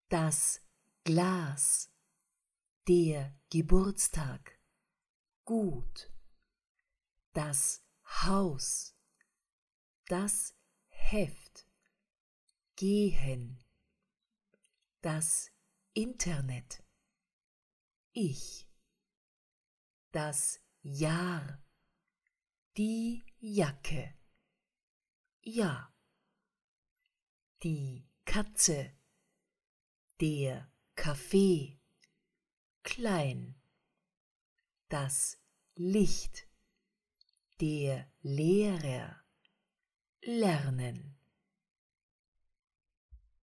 das Glas, der Geburtstag, gut, das Haus, das Heft, gehen, das Internet, ich, das Jahr, die Jacke, ja, die Katze, der Kaffee, klein, das Licht, der Lehrer, lernen.